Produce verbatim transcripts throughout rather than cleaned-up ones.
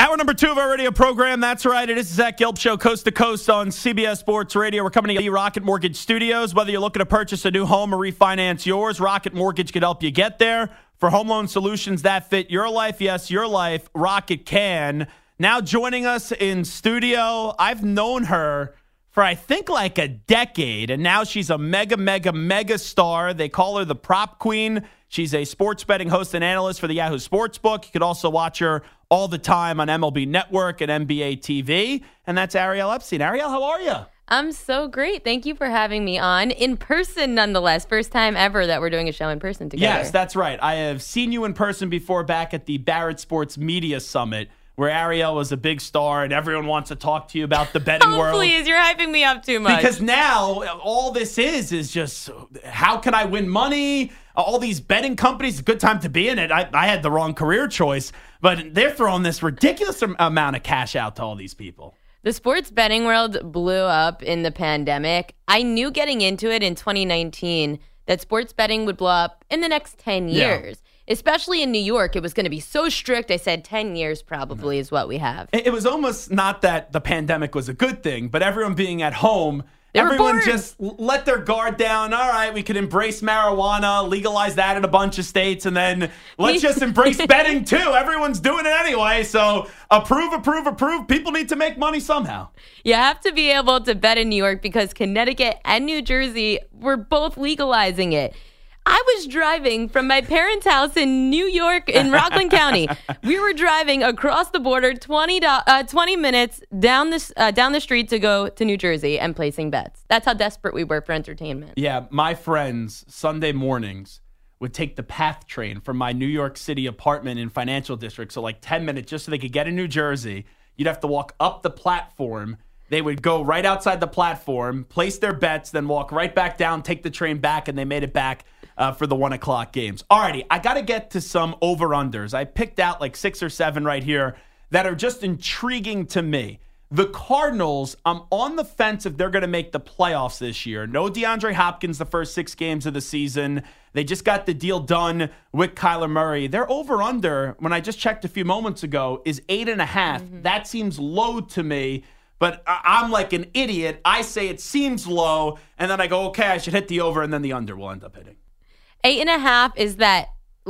Hour number two of our radio program. That's right. It is the Zach Gelb Show, coast to coast on C B S Sports Radio. We're coming to the Rocket Mortgage Studios. Whether you're looking to purchase a new home or refinance yours, Rocket Mortgage can help you get there. For home loan solutions that fit your life, yes, your life, Rocket can. Now joining us in studio, I've known her for I think like a decade, and now she's a mega, mega, mega star. They call her the Prop Queen. She's a sports betting host and analyst for the Yahoo Sportsbook. You could also watch her all the time on M L B Network and N B A T V, and that's Ariel Epstein. Ariel, how are you? I'm so great. Thank you for having me on in person, nonetheless. First time ever that we're doing a show in person together. Yes, that's right. I have seen you in person before back at the Barrett Sports Media Summit, where Ariel was a big star and everyone wants to talk to you about the betting oh, world. Please, you're hyping me up too much. Because now all this is is just how can I win money? All these betting companies, a good time to be in it. I, I had the wrong career choice, but they're throwing this ridiculous amount of cash out to all these people. The sports betting world blew up in the pandemic. I knew getting into it in twenty nineteen that sports betting would blow up in the next ten years. Yeah. Especially in New York, it was going to be so strict. I said ten years probably is what we have. It was almost not that the pandemic was a good thing, but everyone being at home, they everyone just let their guard down. All right, we could embrace marijuana, legalize that in a bunch of states, and then let's just embrace betting too. Everyone's doing it anyway, so approve, approve, approve. People need to make money somehow. You have to be able to bet in New York because Connecticut and New Jersey were both legalizing it. I was driving from my parents' house in New York, in Rockland County. We were driving across the border twenty, uh, twenty minutes down the, uh, down the street to go to New Jersey and placing bets. That's how desperate we were for entertainment. Yeah, my friends, Sunday mornings, would take the PATH train from my New York City apartment in Financial District, so like ten minutes just so they could get in New Jersey. You'd have to walk up the platform. They would go right outside the platform, place their bets, then walk right back down, take the train back, and they made it back uh, for the one o'clock games. Alrighty, I got to get to some over-unders. I picked out like six or seven right here that are just intriguing to me. The Cardinals, I'm on the fence if they're going to make the playoffs this year. No DeAndre Hopkins the first six games of the season. They just got the deal done with Kyler Murray. Their over-under, when I just checked a few moments ago, is eight and a half. Mm-hmm. That seems low to me. But I'm like an idiot. I say it seems low, and then I go, okay, I should hit the over, and then the under will end up hitting. Eight and a half is that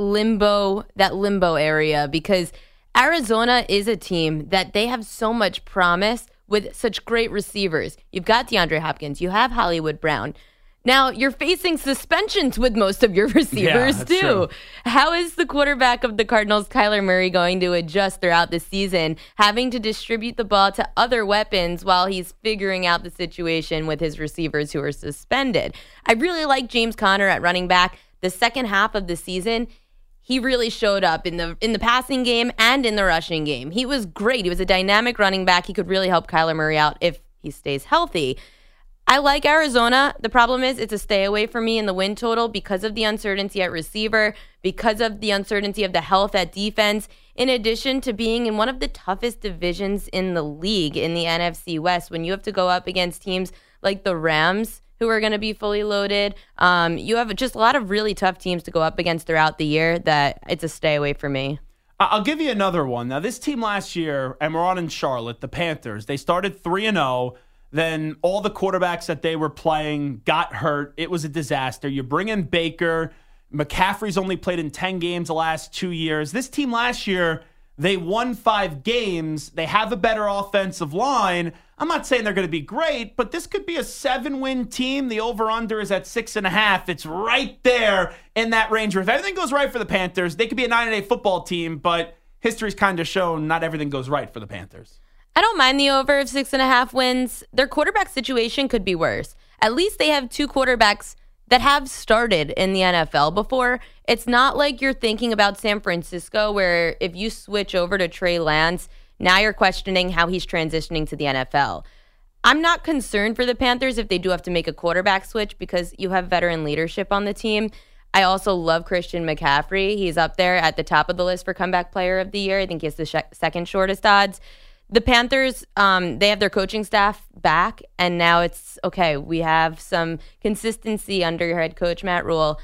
limbo, that limbo area, because Arizona is a team that they have so much promise with such great receivers. You've got DeAndre Hopkins. You have Hollywood Brown. Now, you're facing suspensions with most of your receivers, yeah, too. True. How is the quarterback of the Cardinals, Kyler Murray, going to adjust throughout the season, having to distribute the ball to other weapons while he's figuring out the situation with his receivers who are suspended? I really like James Conner at running back. The second half of the season, he really showed up in the in the passing game and in the rushing game. He was great. He was a dynamic running back. He could really help Kyler Murray out if he stays healthy. I like Arizona. The problem is it's a stay away for me in the win total because of the uncertainty at receiver, because of the uncertainty of the health at defense, in addition to being in one of the toughest divisions in the league in the N F C West when you have to go up against teams like the Rams, who are going to be fully loaded. Um, you have just a lot of really tough teams to go up against throughout the year that it's a stay away for me. I'll give you another one. Now, this team last year, and we're on in Charlotte, the Panthers, they started three and oh. Then all the quarterbacks that they were playing got hurt. It was a disaster. You bring in Baker. McCaffrey's only played in ten games the last two years. This team last year, they won five games. They have a better offensive line. I'm not saying they're going to be great, but this could be a seven-win team. The over-under is at six and a half. It's right there in that range. If everything goes right for the Panthers, they could be a nine and eight football team, but history's kind of shown not everything goes right for the Panthers. I don't mind the over of six and a half wins. Their quarterback situation could be worse. At least they have two quarterbacks that have started in the N F L before. It's not like you're thinking about San Francisco, where if you switch over to Trey Lance, now you're questioning how he's transitioning to the N F L. I'm not concerned for the Panthers if they do have to make a quarterback switch because you have veteran leadership on the team. I also love Christian McCaffrey. He's up there at the top of the list for comeback player of the year. I think he has the sh- second shortest odds. The Panthers, um, they have their coaching staff back, and now it's, okay, we have some consistency under your head coach, Matt Rule.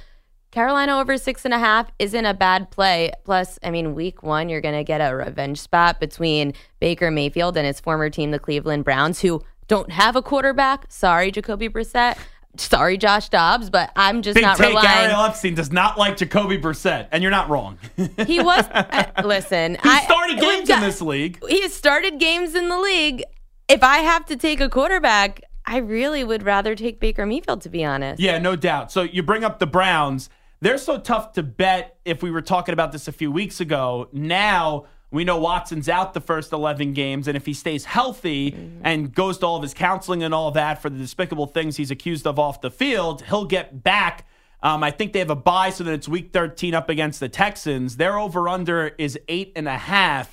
Carolina over six and a half isn't a bad play. Plus, I mean, week one, you're going to get a revenge spot between Baker Mayfield and his former team, the Cleveland Browns, who don't have a quarterback. Sorry, Jacoby Brissett. Sorry, Josh Dobbs, but I'm just Big not take, relying. Ariel Epstein does not like Jacoby Brissett, and you're not wrong. He was, uh, listen. He I, started games got, in this league. He has started games in the league. If I have to take a quarterback, I really would rather take Baker Mayfield, to be honest. Yeah, no doubt. So you bring up the Browns. They're so tough to bet if we were talking about this a few weeks ago. Now we know Watson's out the first eleven games, and if he stays healthy mm-hmm. and goes to all of his counseling and all that for the despicable things he's accused of off the field, he'll get back. Um, I think they have a bye, so that it's week thirteen up against the Texans. Their over-under is eight and a half.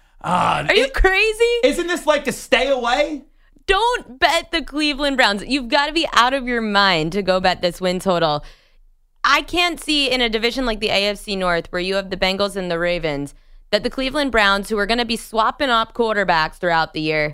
Uh, Are you it, crazy? Isn't this like a stay away? Don't bet the Cleveland Browns. You've got to be out of your mind to go bet this win total. I can't see in a division like the A F C North where you have the Bengals and the Ravens that the Cleveland Browns, who are going to be swapping up quarterbacks throughout the year,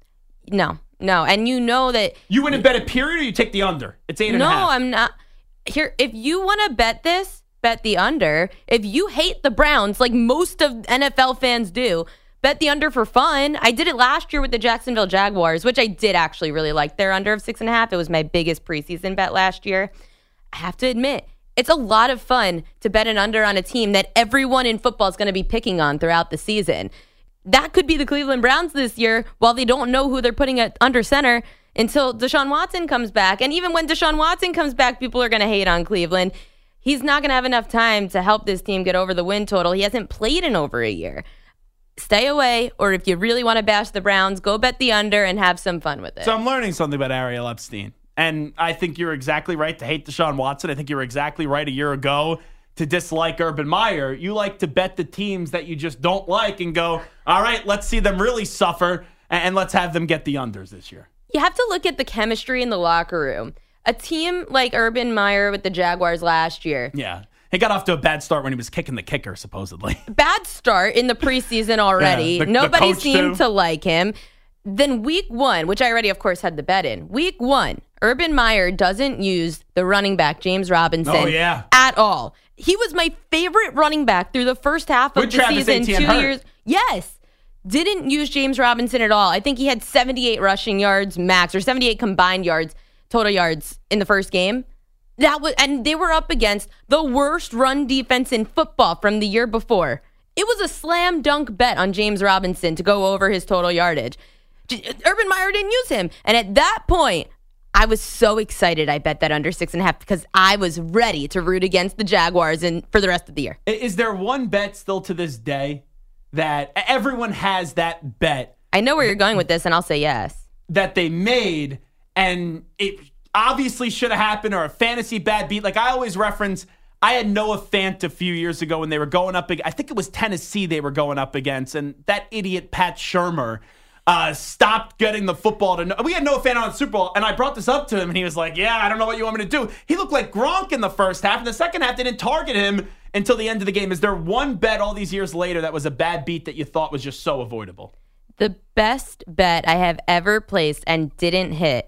no, no. And you know that... You wouldn't bet a period or you take the under? It's eight and no, a half. No, I'm not. Here, if you want to bet this, bet the under. If you hate the Browns, like most of N F L fans do, bet the under for fun. I did it last year with the Jacksonville Jaguars, which I did actually really like their under of six and a half. It was my biggest preseason bet last year. I have to admit, it's a lot of fun to bet an under on a team that everyone in football is going to be picking on throughout the season. That could be the Cleveland Browns this year, while they don't know who they're putting at under center until Deshaun Watson comes back. And even when Deshaun Watson comes back, people are going to hate on Cleveland. He's not going to have enough time to help this team get over the win total. He hasn't played in over a year. Stay away, or if you really want to bash the Browns, go bet the under and have some fun with it. So I'm learning something about Ariel Epstein. And I think you're exactly right to hate Deshaun Watson. I think you were exactly right a year ago to dislike Urban Meyer. You like to bet the teams that you just don't like and go, all right, let's see them really suffer, and let's have them get the unders this year. You have to look at the chemistry in the locker room. A team like Urban Meyer with the Jaguars last year. Yeah. He got off to a bad start when he was kicking the kicker, supposedly. Bad start in the preseason already. Yeah, the, Nobody the seemed too. to like him. Then week one, which I already, of course, had the bet in. Week one, Urban Meyer doesn't use the running back, James Robinson, oh, yeah. at all. He was my favorite running back through the first half of With the Travis season. Etienne Two hurt. years. Yes. Didn't use James Robinson at all. I think he had seventy-eight rushing yards max, or seventy-eight combined yards, total yards in the first game. That was, and they were up against the worst run defense in football from the year before. It was a slam dunk bet on James Robinson to go over his total yardage. Urban Meyer didn't use him. And at that point, I was so excited I bet that under six and a half because I was ready to root against the Jaguars and for the rest of the year. Is there one bet still to this day that everyone has that bet? I know where you're going with this, and I'll say yes. That they made, and it obviously should have happened, or a fantasy bad beat. Like I always reference, I had Noah Fant a few years ago when they were going up, I think it was Tennessee they were going up against, and that idiot Pat Shurmur uh, stopped getting the football. to. We had Noah Fant on the Super Bowl, and I brought this up to him, and he was like, yeah, I don't know what you want me to do. He looked like Gronk in the first half. In the second half, they didn't target him until the end of the game. Is there one bet all these years later that was a bad beat that you thought was just so avoidable? The best bet I have ever placed and didn't hit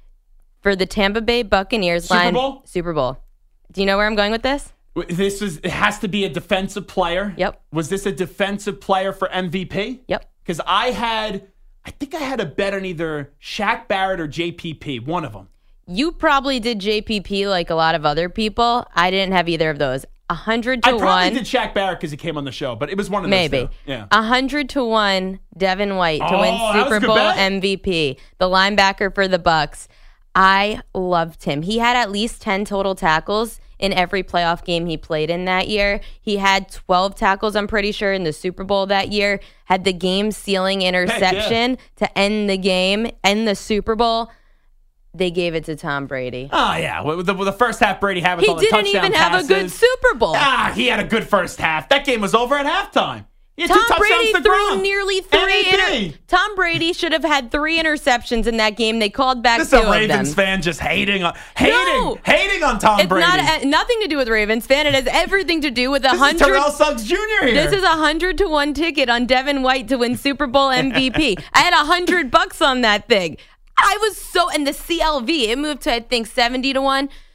for the Tampa Bay Buccaneers Super line. Bowl? Super Bowl. Do you know where I'm going with this? This is, it has to be a defensive player. Yep. Was this a defensive player for M V P? Yep. Because I had, I think I had a bet on either Shaq Barrett or J P P, one of them. You probably did J P P like a lot of other people. I didn't have either of those. A hundred to I one. probably did Shaq Barrett because he came on the show, but it was one of those Maybe. two. Yeah. A hundred to one Devin White to Oh, win that was a Super good Bowl bet. M V P. The linebacker for the Bucks. I loved him. He had at least ten total tackles in every playoff game he played in that year. He had twelve tackles, I'm pretty sure, in the Super Bowl that year. Had the game-sealing interception yeah. to end the game, end the Super Bowl. They gave it to Tom Brady. Oh, yeah. With the, with the first half Brady had with He all the didn't touchdown even have passes. a good Super Bowl. Ah, he had a good first half. That game was over at halftime. He had two Tom touchdowns Brady to threw ground. nearly three. M V P. Inter- Tom Brady should have had three interceptions in that game. They called back This two is a of Ravens them. fan just hating on hating No. hating on Tom It's Brady. not uh, nothing to do with Ravens fan. It has everything to do with a this is hundred. Terrell Suggs Junior here. This is a hundred to one ticket on Devin White to win Super Bowl M V P. I had a hundred bucks on that thing. I was so, and the C L V, it moved to, I think, seventy to one.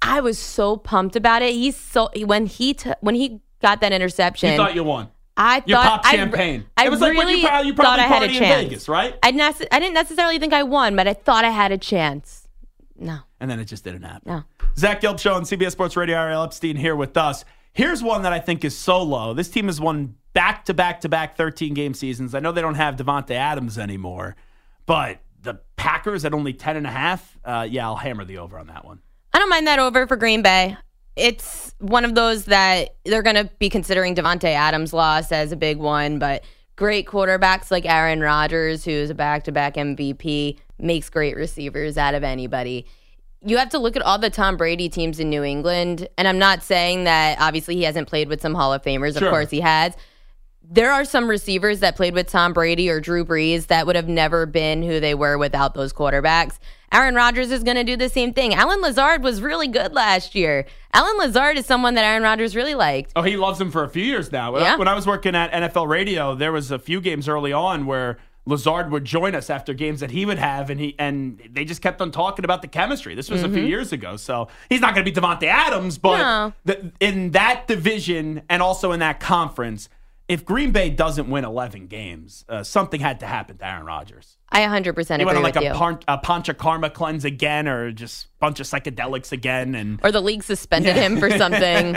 I was so pumped about it. He's so when he t- when he got that interception. You thought you won. I thought you popped I, champagne. I it was really like when you probably, you probably thought I had a party chance. in Vegas, right? I, nece- I didn't necessarily think I won, but I thought I had a chance. No. And then it just didn't happen. No. Zach Gelb Show on C B S Sports Radio. Ariel Epstein here with us. Here's one that I think is so low. This team has won back-to-back-to-back thirteen-game seasons. I know they don't have Devontae Adams anymore, but the Packers at only ten and a half, uh, yeah, I'll hammer the over on that one. I don't mind that over for Green Bay. It's one of those that they're going to be considering Devontae Adams' loss as a big one, but great quarterbacks like Aaron Rodgers, who's a back-to-back M V P, makes great receivers out of anybody. You have to look at all the Tom Brady teams in New England, and I'm not saying that obviously he hasn't played with some Hall of Famers. Sure. Of course he has. There are some receivers that played with Tom Brady or Drew Brees that would have never been who they were without those quarterbacks. Aaron Rodgers is going to do the same thing. Allen Lazard was really good last year. Allen Lazard is someone that Aaron Rodgers really liked. Oh, he loves him for a few years now. When, yeah. I, when I was working at N F L Radio, there was a few games early on where Lazard would join us after games that he would have, and he and they just kept on talking about the chemistry. This was mm-hmm. a few years ago, so he's not going to be Devontae Adams, but no. the, in that division and also in that conference, if Green Bay doesn't win eleven games, uh, something had to happen to Aaron Rodgers. I one hundred percent agree with you. He went on like a, pan, a panchakarma cleanse again, or just a bunch of psychedelics again, and or the league suspended yeah. him for something.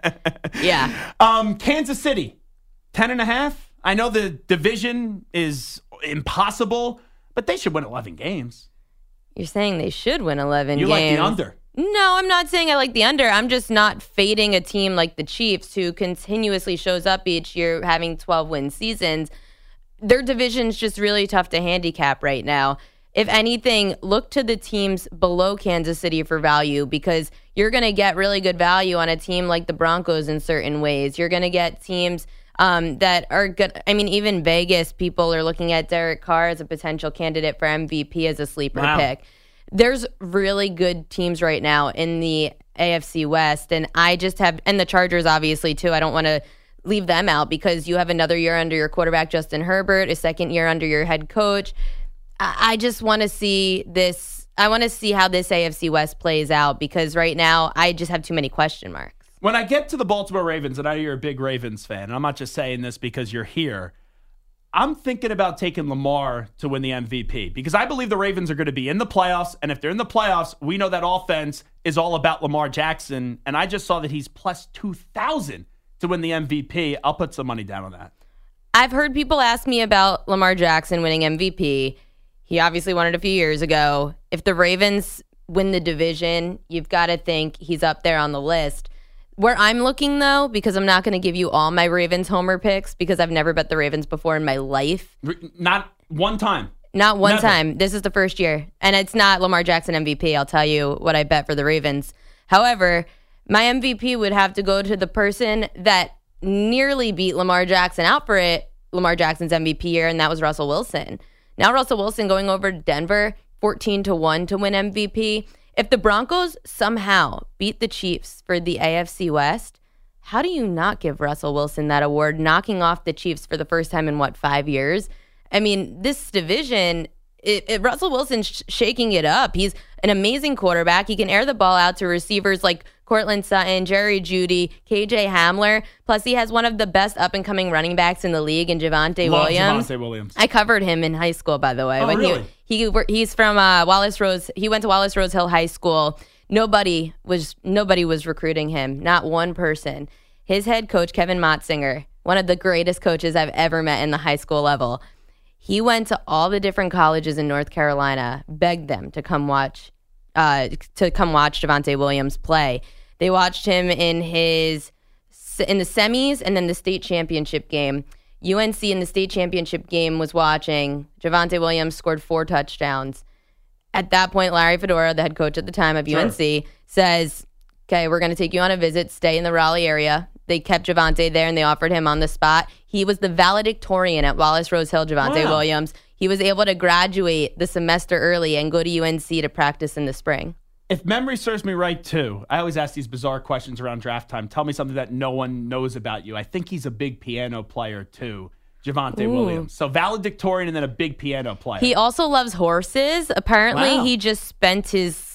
yeah. Um, Kansas City, ten and a half. I know the division is impossible, but they should win eleven games. You're saying they should win eleven you games. You like the under. No, I'm not saying I like the under. I'm just not fading a team like the Chiefs, who continuously shows up each year having twelve-win seasons. Their division's just really tough to handicap right now. If anything, look to the teams below Kansas City for value, because you're going to get really good value on a team like the Broncos in certain ways. You're going to get teams um, that are good. I mean, even Vegas, people are looking at Derek Carr as a potential candidate for M V P as a sleeper wow. pick. There's really good teams right now in the A F C West, and I just have, and the Chargers obviously too. I don't want to leave them out because you have another year under your quarterback, Justin Herbert, a second year under your head coach. I, I just want to see this. I want to see how this A F C West plays out, because right now I just have too many question marks. When I get to the Baltimore Ravens, and I know you're a big Ravens fan, and I'm not just saying this because you're here, I'm thinking about taking Lamar to win the M V P, because I believe the Ravens are going to be in the playoffs. And if they're in the playoffs, we know that offense is all about Lamar Jackson. And I just saw that he's plus two thousand to win the M V P. I'll put some money down on that. I've heard people ask me about Lamar Jackson winning M V P. He obviously won it a few years ago. If the Ravens win the division, you've got to think he's up there on the list. Where I'm looking, though, because I'm not going to give you all my Ravens homer picks, because I've never bet the Ravens before in my life. Not one time. Not one Never. time. This is the first year. And it's not Lamar Jackson M V P. I'll tell you what I bet for the Ravens. However, my M V P would have to go to the person that nearly beat Lamar Jackson out for it, Lamar Jackson's M V P year, and that was Russell Wilson. Now Russell Wilson going over to Denver, fourteen to one to win M V P. If the Broncos somehow beat the Chiefs for the A F C West, how do you not give Russell Wilson that award, knocking off the Chiefs for the first time in, what, five years? I mean, this division, it, it, Russell Wilson's sh- shaking it up. He's an amazing quarterback. He can air the ball out to receivers like Cortland Sutton, Jerry Jeudy, K J Hamler. Plus, he has one of the best up-and-coming running backs in the league in Javonte Love Williams. Javonte Williams. I covered him in high school, by the way. Oh, when really? He, he he's from uh, Wallace Rose. He went to Wallace Rose Hill High School. Nobody was nobody was recruiting him. Not one person. His head coach, Kevin Motzinger, one of the greatest coaches I've ever met in the high school level. He went to all the different colleges in North Carolina, begged them to come watch, uh, to come watch Javonte Williams play. They watched him in his in the semis and then the state championship game. U N C in the state championship game was watching. Javonte Williams scored four touchdowns. At that point, Larry Fedora, the head coach at the time of sure. U N C, says, okay, we're going to take you on a visit. Stay in the Raleigh area. They kept Javonte there, and they offered him on the spot. He was the valedictorian at Wallace Rose Hill, Javonte wow. Williams. He was able to graduate the semester early and go to U N C to practice in the spring. If memory serves me right, too, I always ask these bizarre questions around draft time. Tell me something that no one knows about you. I think he's a big piano player, too, Javonte Ooh. Williams. So valedictorian and then a big piano player. He also loves horses. Apparently, wow. he just spent his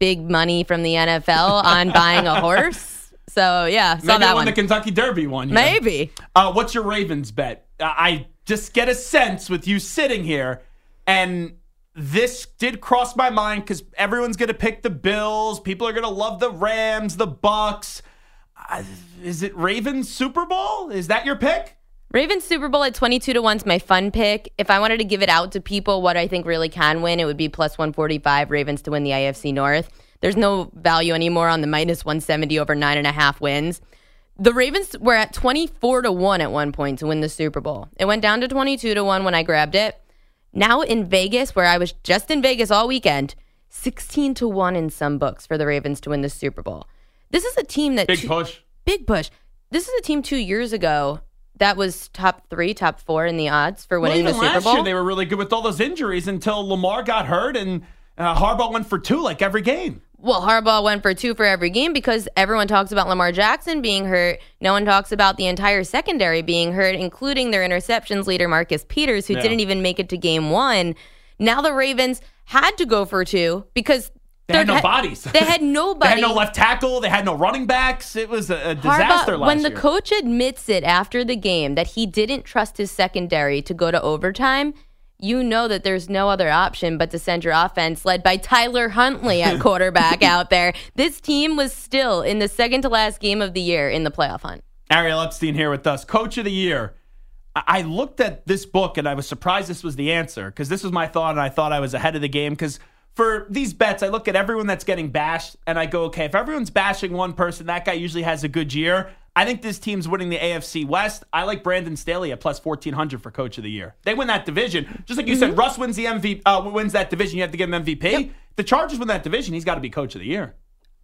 big money from the N F L on buying a horse. So, yeah, saw Maybe that they won one. the Kentucky Derby one year. Maybe. Uh, what's your Ravens bet? I just get a sense with you sitting here, and this did cross my mind because everyone's going to pick the Bills. People are going to love the Rams, the Bucks. Uh, is it Ravens Super Bowl? Is that your pick? Ravens Super Bowl at twenty-two to one is my fun pick. If I wanted to give it out to people, what I think really can win, it would be plus one forty-five Ravens to win the A F C North. There's no value anymore on the minus one seventy over nine and a half wins. The Ravens were at twenty-four to one at one point to win the Super Bowl. It went down to twenty-two to one when I grabbed it. Now in Vegas, where I was just in Vegas all weekend, sixteen to one in some books for the Ravens to win the Super Bowl. This is a team that... Big two, push. Big push. This is a team two years ago that was top three, top four in the odds for winning well, the even Super last Bowl. year they were really good with all those injuries until Lamar got hurt and uh, Harbaugh went for two like every game. Well, Harbaugh went for two for every game because everyone talks about Lamar Jackson being hurt. No one talks about the entire secondary being hurt, including their interceptions leader, Marcus Peters, who Yeah. didn't even make it to game one. Now the Ravens had to go for two because They had no ha- bodies. They had nobody. They had no left tackle. They had no running backs. It was a, a disaster Harbaugh, last when year. the coach admits it after the game that he didn't trust his secondary to go to overtime, you know that there's no other option but to send your offense led by Tyler Huntley at quarterback out there. This team was still in the second to last game of the year in the playoff hunt. Ariel Epstein here with us. Coach of the year. I I looked at this book and I was surprised this was the answer because this was my thought and I thought I was ahead of the game because for these bets, I look at everyone that's getting bashed and I go, okay, if everyone's bashing one person, that guy usually has a good year. I think this team's winning the A F C West. I like Brandon Staley at plus fourteen hundred for Coach of the Year. They win that division. Just like you Mm-hmm. said, Russ wins the M V P, uh, wins that division. You have to give him M V P. Yep. The Chargers win that division. He's got to be Coach of the Year.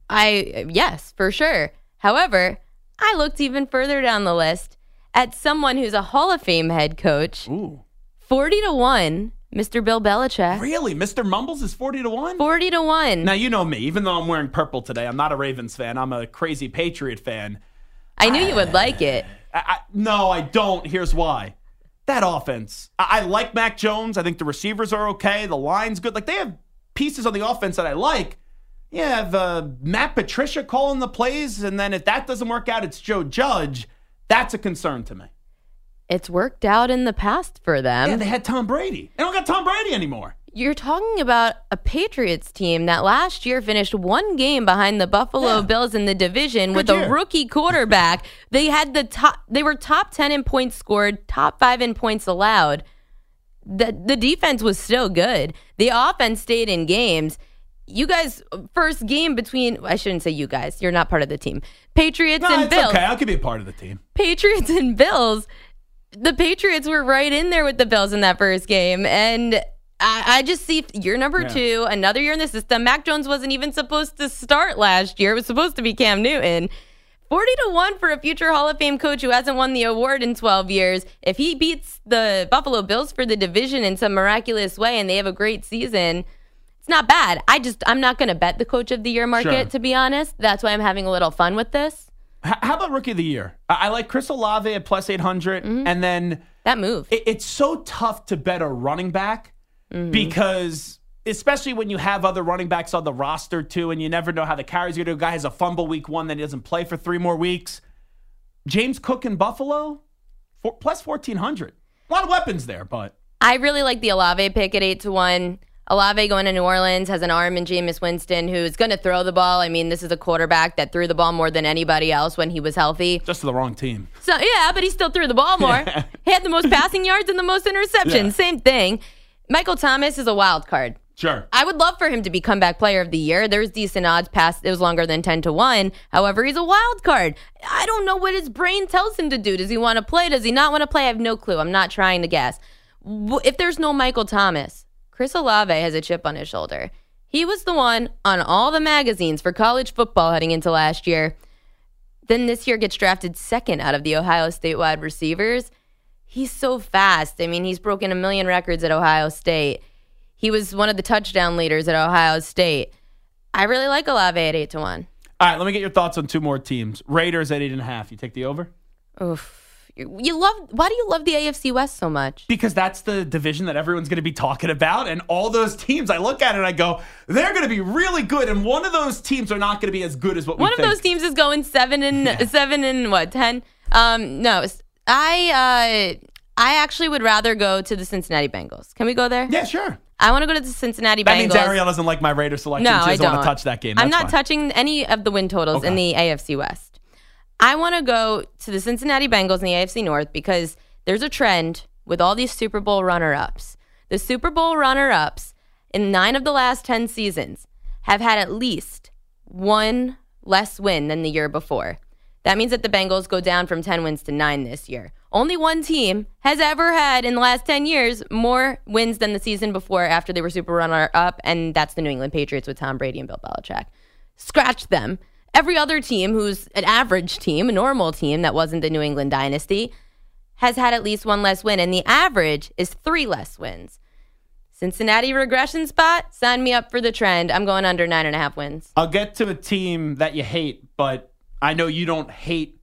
I yes, for sure. However, I looked even further down the list at someone who's a Hall of Fame head coach. Ooh. forty to one, Mister Bill Belichick. Really? Mister Mumbles is forty to one? forty to one. Now, you know me. Even though I'm wearing purple today, I'm not a Ravens fan. I'm a crazy Patriot fan. I knew you would like it. I, I, no, I don't. Here's why. That offense. I, I like Mac Jones. I think the receivers are okay. The line's good. Like, they have pieces on the offense that I like. You have uh, Matt Patricia calling the plays, and then if that doesn't work out, it's Joe Judge. That's a concern to me. It's worked out in the past for them. Yeah, they had Tom Brady. They don't got Tom Brady anymore. You're talking about a Patriots team that last year finished one game behind the Buffalo Yeah. Bills in the division with year. a rookie quarterback. They had the top they were top ten in points scored, top five in points allowed. The the defense was still good. The offense stayed in games. You guys, first game between I shouldn't say you guys, you're not part of the team. Patriots No, and it's Bills. okay. I'll give you a part of the team. Patriots and Bills. The Patriots were right in there with the Bills in that first game. And I, I just see year number Yeah. two, another year in the system. Mac Jones wasn't even supposed to start last year. It was supposed to be Cam Newton. forty to one for a future Hall of Fame coach who hasn't won the award in twelve years. If he beats the Buffalo Bills for the division in some miraculous way and they have a great season, it's not bad. I just, I'm not going to bet the coach of the year market, Sure. to be honest. That's why I'm having a little fun with this. H- How about Rookie of the Year? I, I like Chris Olave at plus eight hundred, Mm-hmm. and then That move. it, it's so tough to bet a running back because, especially when you have other running backs on the roster too, and you never know how the carries are going to go. A guy has a fumble week one, then he doesn't play for three more weeks. James Cook in Buffalo, for, plus fourteen hundred. A lot of weapons there, but I really like the Olave pick at eight to one. Olave going to New Orleans has an arm in Jameis Winston who's going to throw the ball. I mean, this is a quarterback that threw the ball more than anybody else when he was healthy. just to the wrong team. So, yeah, but he still threw the ball more. He had the most passing yards and the most interceptions. Yeah. Same thing. Michael Thomas is a wild card. Sure. I would love for him to be comeback player of the year. There's decent odds past it was longer than ten to one. However, he's a wild card. I don't know what his brain tells him to do. Does he want to play? Does he not want to play? I have no clue. I'm not trying to guess. W- If there's no Michael Thomas, Chris Olave has a chip on his shoulder. He was the one on all the magazines for college football heading into last year. Then this year gets drafted second out of the Ohio State wide receivers. He's so fast. I mean, he's broken a million records at Ohio State. He was one of the touchdown leaders at Ohio State. I really like Olave at eight to one. All right, let me get your thoughts on two more teams. Raiders at eight and a half. You take the over? Oof. You love. Why do you love the A F C West so much? Because that's the division that everyone's going to be talking about. And all those teams, I look at it and I go, they're going to be really good. And one of those teams are not going to be as good as what we One think. One of those teams is going seven and yeah. seven and what, ten? Um, no, I, uh, I actually would rather go to the Cincinnati Bengals. Can we go there? Yeah, sure. I want to go to the Cincinnati that Bengals. That means Ariel doesn't like my Raider selection. No, she doesn't I don't want to touch that game. That's I'm not fine. touching any of the win totals okay. in the A F C West. I want to go to the Cincinnati Bengals in the A F C North because there's a trend with all these Super Bowl runner-ups. The Super Bowl runner-ups in nine of the last ten seasons have had at least one less win than the year before. That means that the Bengals go down from ten wins to nine this year. Only one team has ever had in the last ten years more wins than the season before after they were Super runner-up, and that's the New England Patriots with Tom Brady and Bill Belichick. Scratch them. Every other team who's an average team, a normal team that wasn't the New England dynasty, has had at least one less win, and the average is three less wins. Cincinnati regression spot, sign me up for the trend. I'm going under nine and a half wins. I'll get to a team that you hate, but I know you don't hate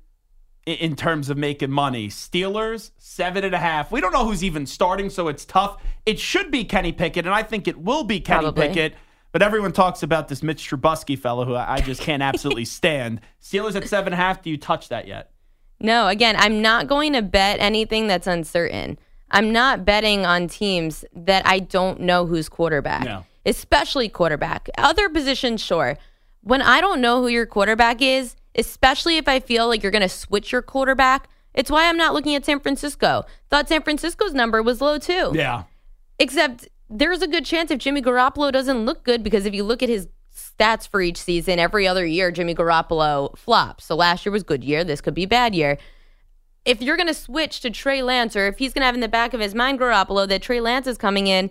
in terms of making money. Steelers, seven and a half. We don't know who's even starting, so it's tough. It should be Kenny Pickett, and I think it will be Kenny Probably. Pickett. But everyone talks about this Mitch Trubisky fellow who I just can't absolutely stand. Steelers at seven and a half. Do you touch that yet? No, again, I'm not going to bet anything that's uncertain. I'm not betting on teams that I don't know who's quarterback, no. especially quarterback. Other positions, sure. When I don't know who your quarterback is, especially if I feel like you're going to switch your quarterback, it's why I'm not looking at San Francisco. Thought San Francisco's number was low too. Yeah. Except there's a good chance if Jimmy Garoppolo doesn't look good, because if you look at his stats for each season, every other year, Jimmy Garoppolo flops. So last year was good year. This could be bad year. If you're going to switch to Trey Lance, or if he's going to have in the back of his mind, Garoppolo, that Trey Lance is coming in,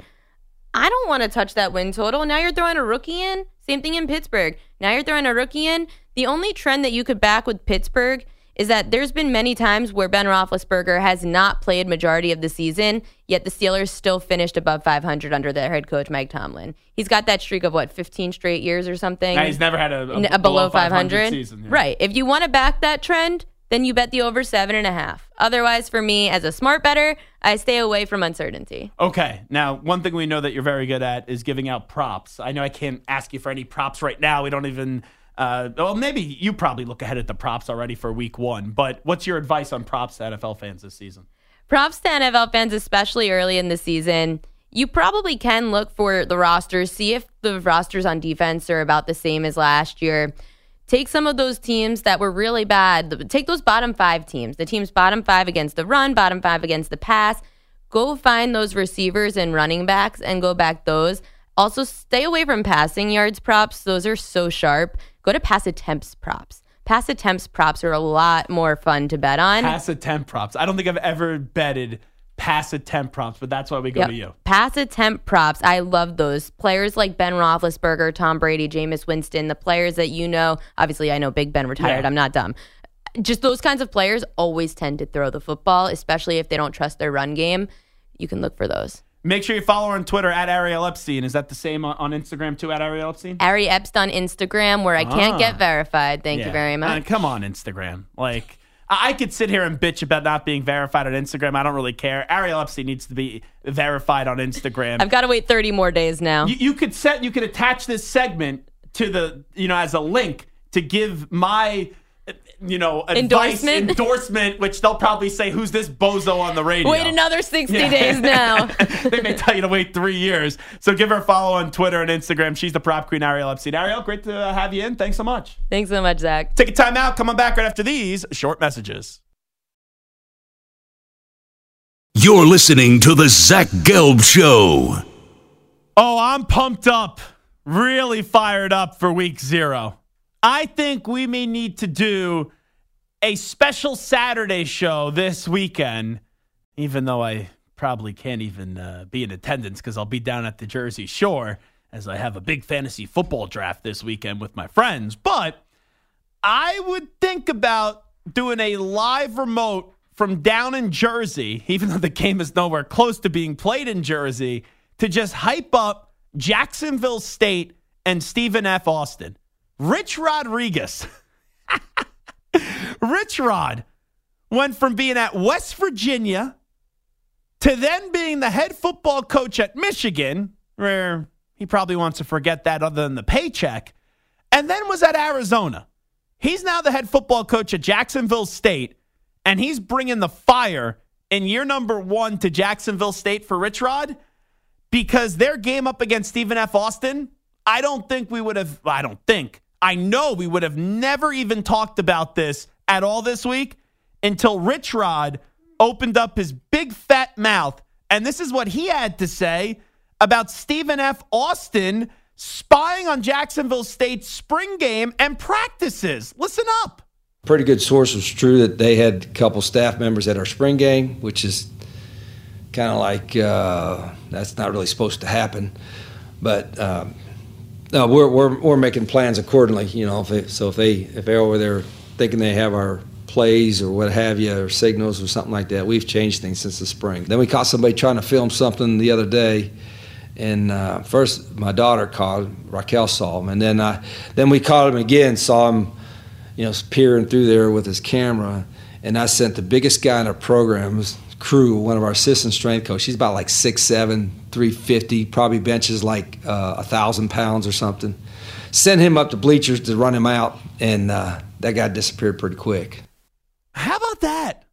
I don't want to touch that win total. Now you're throwing a rookie in. Same thing in Pittsburgh. Now you're throwing a rookie in. The only trend that you could back with Pittsburgh is that there's been many times where Ben Roethlisberger has not played majority of the season, yet the Steelers still finished above five hundred under their head coach, Mike Tomlin. He's got that streak of, what, fifteen straight years or something? Now he's never had a, a, a below five hundred season. Yeah. Right. If you want to back that trend, then you bet the over seven and a half. Otherwise, for me, as a smart bettor, I stay away from uncertainty. Okay. Now, one thing we know that you're very good at is giving out props. I know I can't ask you for any props right now. We don't even... Uh, well, maybe you probably look ahead at the props already for week one, but what's your advice on props to N F L fans this season? Props to N F L fans, especially early in the season. You probably can look for the rosters, see if the rosters on defense are about the same as last year. Take some of those teams that were really bad. Take those bottom five teams, the teams bottom five against the run, bottom five against the pass. Go find those receivers and running backs and go back those. Also, stay away from passing yards props. Those are so sharp. Go to pass attempts props. Pass attempts props are a lot more fun to bet on. Pass attempt props. I don't think I've ever betted pass attempt props, but that's why we go yep. to you. Pass attempt props. I love those. Players like Ben Roethlisberger, Tom Brady, Jameis Winston, the players that you know. Obviously, I know Big Ben retired. Yeah. I'm not dumb. Just those kinds of players always tend to throw the football, especially if they don't trust their run game. You can look for those. Make sure you follow her on Twitter at Ariel Epstein. Is that the same on Instagram too, at Ariel Epstein? Ari Epstein on Instagram, where I can't ah. get verified. Thank yeah. you very much. Uh, come on, Instagram. Like, I-, I could sit here and bitch about not being verified on Instagram. I don't really care. Ariel Epstein needs to be verified on Instagram. I've got to wait thirty more days now. You, you could set. You could attach this segment to the, you know, as a link to give my, you know, advice, endorsement, endorsement, which they'll probably say, who's this bozo on the radio? Wait another sixty yeah. days now. They may tell you to wait three years. So give her a follow on Twitter and Instagram. She's the prop queen, Ariel Epstein. Ariel, great to have you in. Thanks so much. Thanks so much, Zach. Take a time out. Come on back right after these short messages. You're listening to the Zach Gelb Show. Oh, I'm pumped up. Really fired up for week zero. I think we may need to do a special Saturday show this weekend, even though I probably can't even uh, be in attendance because I'll be down at the Jersey Shore as I have a big fantasy football draft this weekend with my friends. But I would think about doing a live remote from down in Jersey, even though the game is nowhere close to being played in Jersey, to just hype up Jacksonville State and Stephen F. Austin. Rich Rodriguez. Rich Rod. went from being at West Virginia to then being the head football coach at Michigan, where he probably wants to forget that other than the paycheck, and then was at Arizona. He's now the head football coach at Jacksonville State, and he's bringing the fire in year number one to Jacksonville State for Rich Rod because their game up against Stephen F. Austin, I don't think we would have, I don't think, I know we would have never even talked about this at all this week until Rich Rod opened up his big fat mouth. And this is what he had to say about Stephen F. Austin spying on Jacksonville State's spring game and practices. Listen up. Pretty good source was true that they had a couple staff members at our spring game, which is kind of like uh, that's not really supposed to happen. But um, no, we're we're we're making plans accordingly. You know, if they, so if they if they're over there thinking they have our plays or what have you, or signals or something like that, we've changed things since the spring. Then we caught somebody trying to film something the other day. And uh, first, my daughter caught him, Raquel saw him, and then I, then we caught him again, saw him, you know, peering through there with his camera. And I sent the biggest guy in our program, his crew, one of our assistant strength coaches. He's about like six seven, three fifty, probably benches like uh, a thousand pounds or something. Sent him up to bleachers to run him out, and uh, that guy disappeared pretty quick. How about that?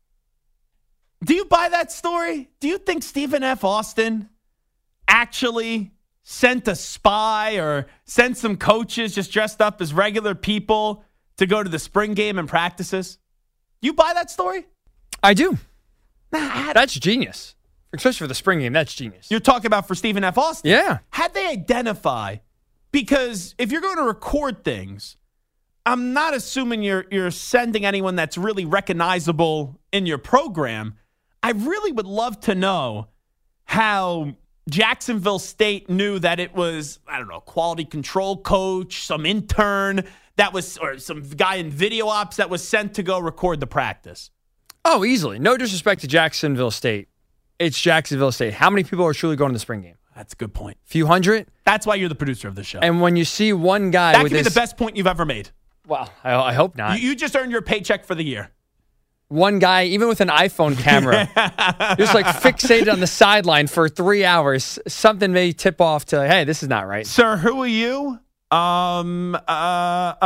Do you buy that story? Do you think Stephen F. Austin actually sent a spy or sent some coaches just dressed up as regular people to go to the spring game and practices? You buy that story? I do. Nah, that's genius. Especially for the spring game, that's genius. You're talking about for Stephen F. Austin? Yeah. How'd they identify? Because if you're going to record things, I'm not assuming you're you're sending anyone that's really recognizable in your program. I really would love to know how Jacksonville State knew that it was, I don't know, quality control coach, some intern that was, or some guy in video ops that was sent to go record the practice. Oh, easily. No disrespect to Jacksonville State. It's Jacksonville State. How many people are truly going to the spring game? That's a good point. Few hundred? That's why you're the producer of the show. And when you see one guy that with could be his, the best point you've ever made. Well, I, I hope not. You, you just earned your paycheck for the year. One guy, even with an iPhone camera, just like fixated on the sideline for three hours. Something may tip off to, hey, this is not right. Sir, who are you? Um, uh, uh,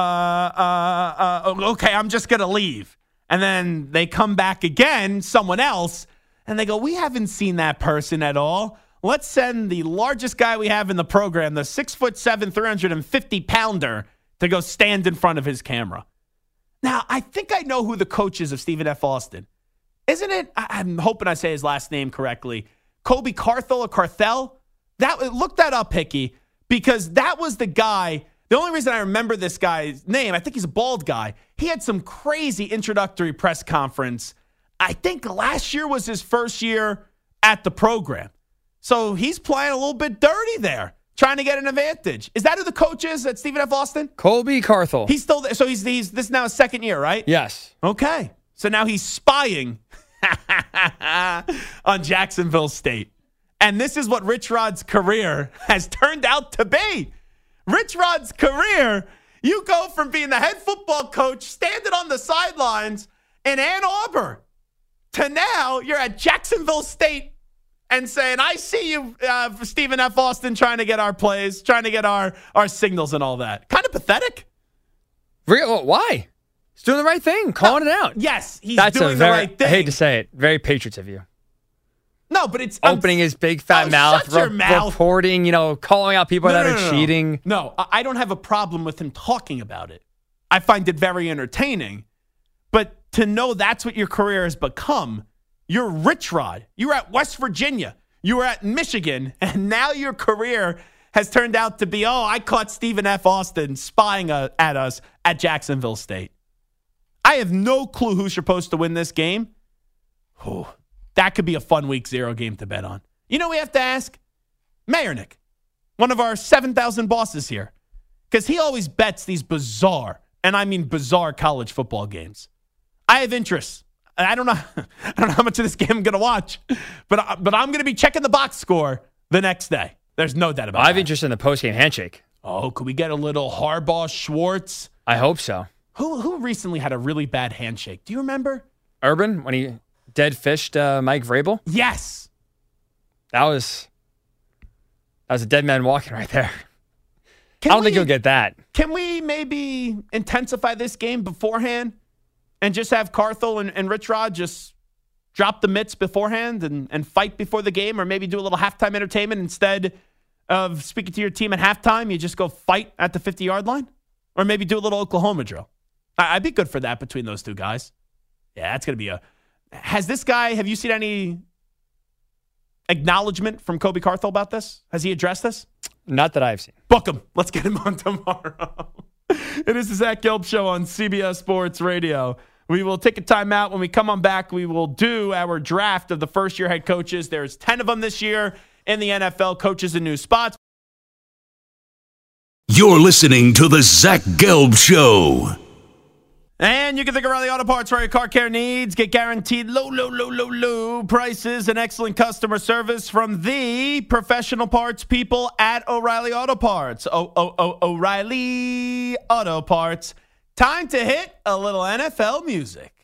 uh, uh, okay, I'm just going to leave. And then they come back again, someone else, and they go, we haven't seen that person at all. Let's send the largest guy we have in the program, the six foot seven, three hundred fifty pounder, to go stand in front of his camera. Now, I think I know who the coach is of Stephen F. Austin. Isn't it? I'm hoping I say his last name correctly. Kobe Carthel or Carthel? That, look that up, Hickey, because that was the guy. The only reason I remember this guy's name, I think he's a bald guy. He had some crazy introductory press conference. I think last year was his first year at the program. So he's playing a little bit dirty there, trying to get an advantage. Is that who the coach is at Stephen F. Austin? Colby Carthel. He's still there. So he's, he's this is now his second year, right? Yes. Okay. So now he's spying on Jacksonville State. And this is what Rich Rod's career has turned out to be. Rich Rod's career, you go from being the head football coach, standing on the sidelines in Ann Arbor, to now you're at Jacksonville State and saying, I see you, uh, Stephen F. Austin, trying to get our plays, trying to get our, our signals and all that. Kind of pathetic. Real? Why? He's doing the right thing, calling no, it out. Yes, he's That's doing a very, the right thing. I hate to say it, very Patriots of you. No, but it's opening um, his big fat oh, mouth, shut your re- mouth, reporting, you know, calling out people no, that no, are no, no. cheating. No, I don't have a problem with him talking about it. I find it very entertaining. But to know that's what your career has become, you're Rich Rod. You were at West Virginia. You were at Michigan. And now your career has turned out to be, oh, I caught Stephen F. Austin spying uh, at us at Jacksonville State. I have no clue who's supposed to win this game. Oh, that could be a fun week zero game to bet on. You know, we have to ask Mayor Nick, one of our seven thousand bosses here, because he always bets these bizarre, and I mean bizarre college football games. I have interests. I don't know. I don't know how much of this game I'm going to watch, but but I'm going to be checking the box score the next day. There's no doubt about it. I have interest in the post-game handshake. Oh, could we get a little Harbaugh Schwartz? I hope so. Who who recently had a really bad handshake? Do you remember? Urban when he dead fished uh, Mike Vrabel. Yes. That was that was a dead man walking right there. Can I don't we, think he'll get that. Can we maybe intensify this game beforehand and just have Carthel and, and Rich Rod just drop the mitts beforehand and, and fight before the game, or maybe do a little halftime entertainment instead of speaking to your team at halftime? You just go fight at the fifty-yard line? Or maybe do a little Oklahoma drill. I, I'd be good for that between those two guys. Yeah, that's going to be a... Has this guy, have you seen any acknowledgement from Kobe Carthel about this? Has he addressed this? Not that I've seen. Book him. Let's get him on tomorrow. It is the Zach Gelb Show on C B S Sports Radio. We will take a timeout. When we come on back, we will do our draft of the first-year head coaches. There's ten of them this year in the N F L, coaches in new spots. You're listening to the Zach Gelb Show. And you can think of O'Reilly Auto Parts for your car care needs. Get guaranteed low, low, low, low, low prices and excellent customer service from the professional parts people at O'Reilly Auto Parts. Oh, oh, oh, O'Reilly Auto Parts. Time to hit a little N F L music.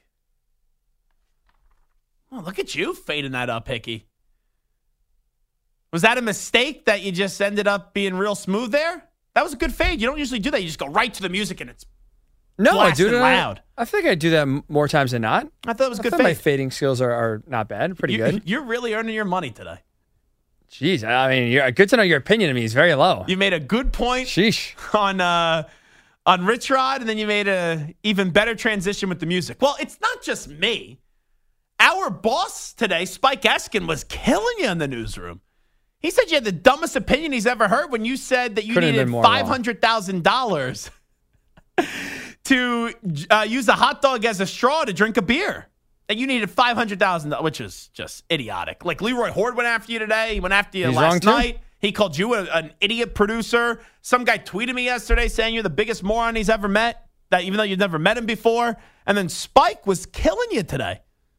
Oh, look at you fading that up, Hickey. Was that a mistake that you just ended up being real smooth there? That was a good fade. You don't usually do that. You just go right to the music and it's No, I do that. loud. I, I think I do that m- more times than not. I thought it was a I good thought fade. my fading skills are, are not bad. Pretty you, good. You're really earning your money today. Jeez, I mean, you're, good to know your opinion of me is very low. You made a good point Sheesh. on uh, on Rich Rod, and then you made a even better transition with the music. Well, it's not just me. Our boss today, Spike Eskin, was killing you in the newsroom. He said you had the dumbest opinion he's ever heard when you said that you Couldn't have needed been more five hundred thousand dollars to uh, use a hot dog as a straw to drink a beer. That you needed five hundred thousand dollars, which is just idiotic. Like Leroy Horde went after you today. He went after you He's wrong last too. night. He called you a, an idiot producer. Some guy tweeted me yesterday saying you're the biggest moron he's ever met, that even though you've never met him before. And then Spike was killing you today.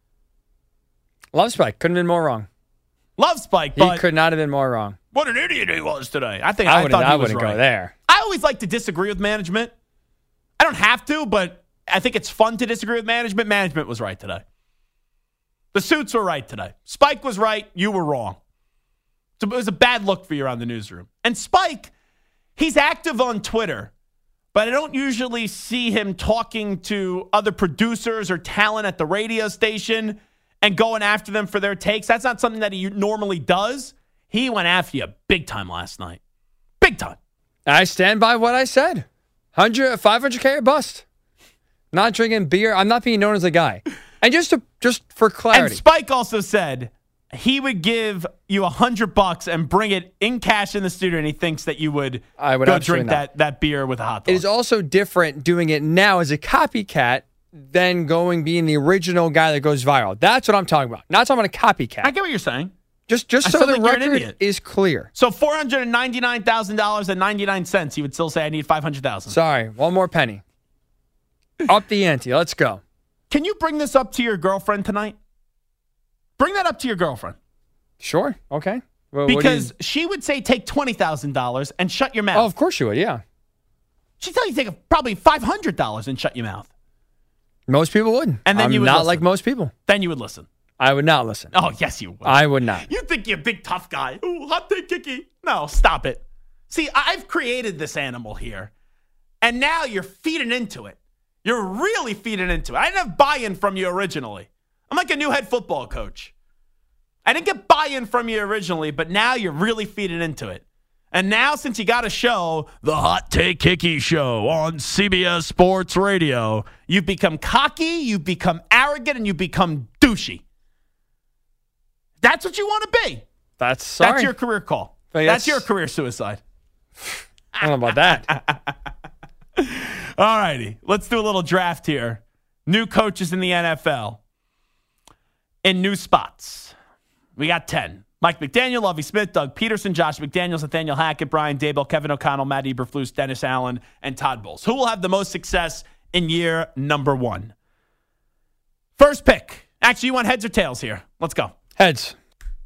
Love Spike. Couldn't have been more wrong. Love Spike, He but could not have been more wrong. what an idiot he was today. I think I I, wouldn't, thought he I was wouldn't right. go there. I always like to disagree with management. I don't have to, but I think it's fun to disagree with management. Management was right today. The suits were right today. Spike was right. You were wrong. So it was a bad look for you around the newsroom. And Spike, he's active on Twitter, but I don't usually see him talking to other producers or talent at the radio station and going after them for their takes. That's not something that he normally does. He went after you big time last night. Big time. I stand by what I said. one hundred, five hundred K or bust. Not drinking beer. I'm not being known as a guy. And just to just for clarity. And Spike also said he would give you a hundred bucks and bring it in cash in the studio, and he thinks that you would, I would go absolutely drink not. that, that beer with a hot dog. It is also different doing it now as a copycat than going being the original guy that goes viral. That's what I'm talking about. Not talking about a copycat. I get what you're saying. Just just I so still the think you're an record idiot. is clear. So four hundred ninety-nine thousand dollars and ninety-nine cents, he would still say, I need five hundred thousand dollars. Sorry, one more penny. Up the ante. Let's go. Can you bring this up to your girlfriend tonight? Bring that up to your girlfriend. Sure. Okay. Well, what do you- Because she would say take twenty thousand dollars and shut your mouth. oh, of course you would. Yeah. She'd tell you to take probably five hundred dollars and shut your mouth. Most people would. And then I'm you would not listen. like most people. Then you would listen. I would not listen. Oh, yes, you would. I would not. You think you're a big tough guy. Ooh, hot take kicky. No, stop it. See, I've created this animal here, and now you're feeding into it. You're really feeding into it. I didn't have buy-in from you originally. I'm like a new head football coach. I didn't get buy-in from you originally, but now you're really feeding into it. And now, since you got a show, the Hot Take Hickey Show on C B S Sports Radio, you've become cocky, you've become arrogant, and you've become douchey. That's what you want to be. That's sorry. That's your career call. But That's that's- your career suicide. I don't know about that. All righty. Let's do a little draft here. New coaches in the N F L in new spots. We got ten. Mike McDaniel, Lovie Smith, Doug Peterson, Josh McDaniels, Nathaniel Hackett, Brian Daboll, Kevin O'Connell, Matt Eberflus, Dennis Allen, and Todd Bowles. Who will have the most success in year number one? First pick. Actually, you want heads or tails here? Let's go. Heads.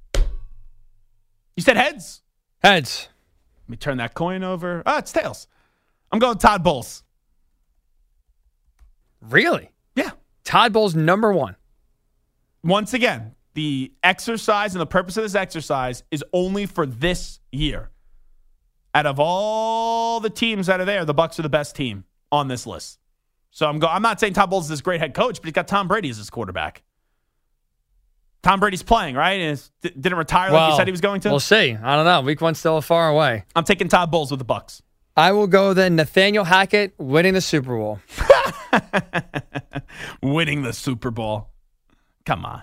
You said heads? Heads. Let me turn that coin over. Oh, it's tails. I'm going Todd Bowles. Really? Yeah. Todd Bowles number one. once again, the exercise and the purpose of this exercise is only for this year. Out of all the teams that are there, the Bucs are the best team on this list. So I'm go- I'm not saying Todd Bowles is this great head coach, but he's got Tom Brady as his quarterback. Tom Brady's playing, right? And is, d- didn't retire well, like he said he was going to? We'll see. I don't know. Week one's still far away. I'm taking Todd Bowles with the Bucs. I will go then Nathaniel Hackett winning the Super Bowl. Winning the Super Bowl. Come on.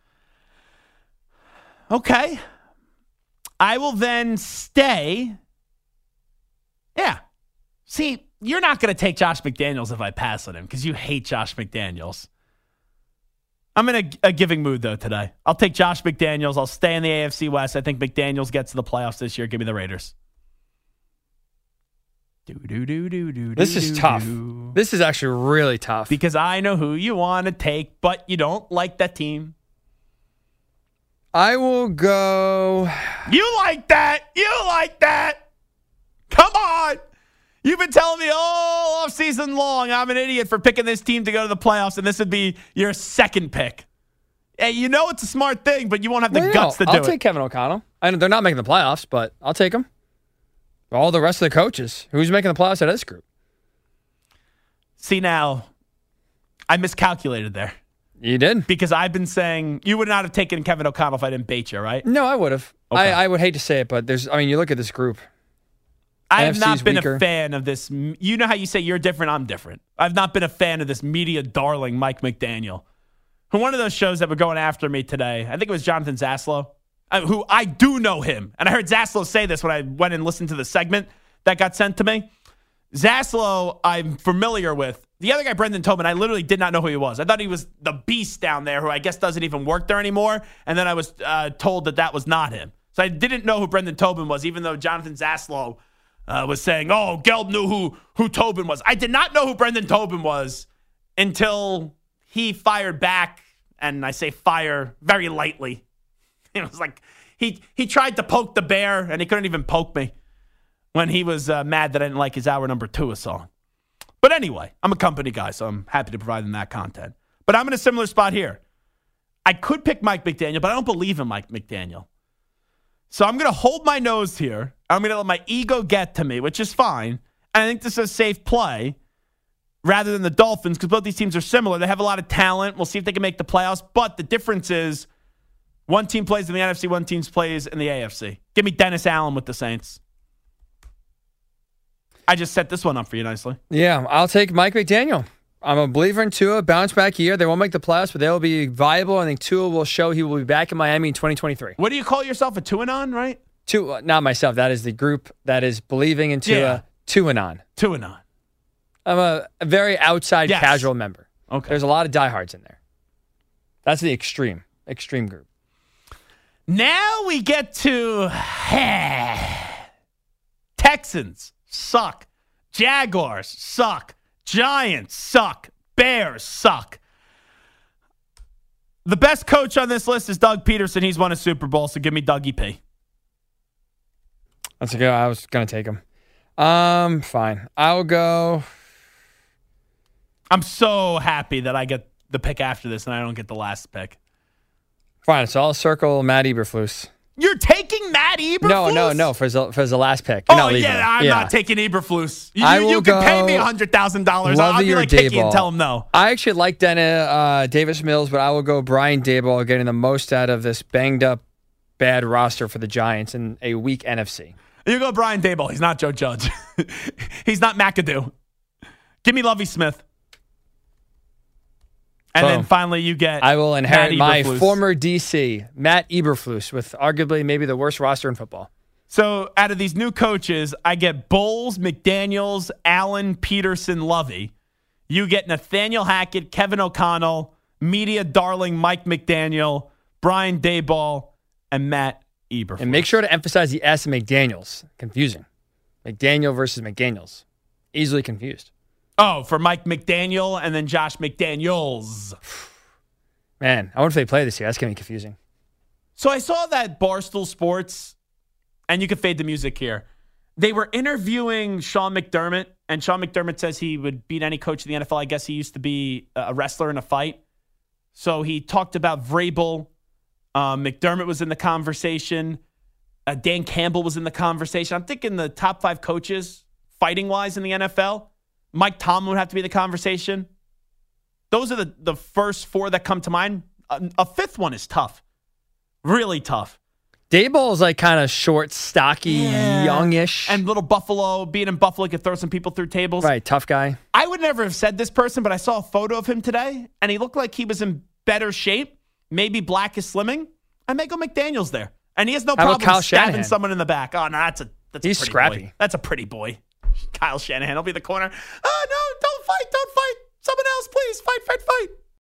Okay. I will then stay. Yeah. See, you're not going to take Josh McDaniels if I pass on him because you hate Josh McDaniels. I'm in a, a giving mood, though, today. I'll take Josh McDaniels. I'll stay in the A F C West. I think McDaniels gets to the playoffs this year. Give me the Raiders. Do, do, do, do, do, This is do, tough. do. This is actually really tough. Because I know who you want to take, but you don't like that team. I will go. You like that. You like that. Come on. You've been telling me all offseason long I'm an idiot for picking this team to go to the playoffs, and this would be your second pick. Hey, you know it's a smart thing, but you won't have the Well, guts no, to do I'll it. take Kevin O'Connell. I know they're not making the playoffs, but I'll take him. All the rest of the coaches. Who's making the playoffs out of this group? See, now, I miscalculated there You did? because I've been saying you would not have taken Kevin O'Connell if I didn't bait you, right? No, I would have. Okay. I, I would hate to say it, but there's. I mean, you look at this group. I have N F C's not been weaker. a fan of this. You know how you say you're different, I'm different. I've not been a fan of this media darling Mike McDaniel. Who one of those shows that were going after me today, I think it was Jonathan Zaslow, uh, who I do know him. And I heard Zaslow say this when I went and listened to the segment that got sent to me. Zaslow, I'm familiar with. The other guy, Brendan Tobin, I literally did not know who he was. I thought he was the beast down there who I guess doesn't even work there anymore. And then I was uh, told that that was not him. So I didn't know who Brendan Tobin was, even though Jonathan Zaslow uh, was saying, oh, Gelb knew who, who Tobin was. I did not know who Brendan Tobin was until he fired back. And I say fire very lightly. It was like he, he tried to poke the bear, and he couldn't even poke me when he was uh, mad that I didn't like his Hour Number Two a song. But anyway, I'm a company guy, so I'm happy to provide them that content. But I'm in a similar spot here. I could pick Mike McDaniel, but I don't believe in Mike McDaniel. So I'm going to hold my nose here. I'm going to let my ego get to me, which is fine. And I think this is a safe play rather than the Dolphins because both these teams are similar. They have a lot of talent. We'll see if they can make the playoffs. But the difference is one team plays in the N F C, one team plays in the A F C. Give me Dennis Allen with the Saints. I just set this one up for you nicely. Yeah, I'll take Mike McDaniel. I'm a believer in Tua. Bounce back year. They won't make the playoffs, but they will be viable. I think Tua will show he will be back in Miami in twenty twenty-three. What do you call yourself? A two-and-on, right? Tua, not myself. That is the group that is believing in Tua. Yeah. Two-and-on. Two-and-on. I'm a, a very outside Yes. casual member. Okay. There's a lot of diehards in there. That's the extreme, extreme group. Now we get to Texans suck. Jaguars suck. Giants suck. Bears suck. The best coach on this list is Doug Peterson. He's won a Super Bowl, so give me Dougie P. That's a good. I was gonna take him. Um, fine. I'll go. I'm so happy that I get the pick after this and I don't get the last pick. Fine. So I'll circle Matt Eberflus. You're taking Matt Eberflus? No, no, no. For the, for the last pick. You're Oh, not leaving yeah, him. I'm yeah. not taking Eberflus. You, I you, will you can pay go me one hundred thousand dollars. I'll Lovey be or like Hickey and Daboll. tell him no. I actually like Dana, uh, Davis Mills, but I will go Brian Daboll getting the most out of this banged up, bad roster for the Giants in a weak N F C. You go Brian Daboll. He's not Joe Judge. He's not McAdoo. Give me Lovey Smith. And Boom. then finally you get I will inherit Matt my Eberflus. former D C, Matt Eberflus, with arguably maybe the worst roster in football. So out of these new coaches, I get Bowles, McDaniels, Allen, Peterson, Lovey. You get Nathaniel Hackett, Kevin O'Connell, media darling Mike McDaniel, Brian Daboll, and Matt Eberflus. And make sure to emphasize the S in McDaniels. Confusing. McDaniel versus McDaniels. Easily confused. Oh, for Mike McDaniel and then Josh McDaniels. Man, I wonder if they play this year. That's going to be confusing. So I saw that Barstool Sports, and you can fade the music here. They were interviewing Sean McDermott, and Sean McDermott says he would beat any coach in the N F L. I guess he used to be a wrestler in a fight. So he talked about Vrabel. Uh, McDermott was in the conversation. Uh, Dan Campbell was in the conversation. I'm thinking the top five coaches, fighting-wise, in the N F L. Mike Tomlin would have to be in the conversation. Those are the, the first four that come to mind. A, a fifth one is tough. Really tough. Daboll is like kind of short, stocky, Yeah. youngish. And little Buffalo, being in Buffalo, could throw some people through tables. Right, tough guy. I would never have said this person, but I saw a photo of him today, and he looked like he was in better shape. Maybe Black is slimming. I may go McDaniels there. And he has no How about problem Kyle stabbing Shanahan? someone in the back. Oh, no, that's a that's He's a pretty scrappy. boy. That's a pretty boy. Kyle Shanahan will be the corner. Oh, no, don't fight, don't fight. Someone else, please. Fight, fight, fight.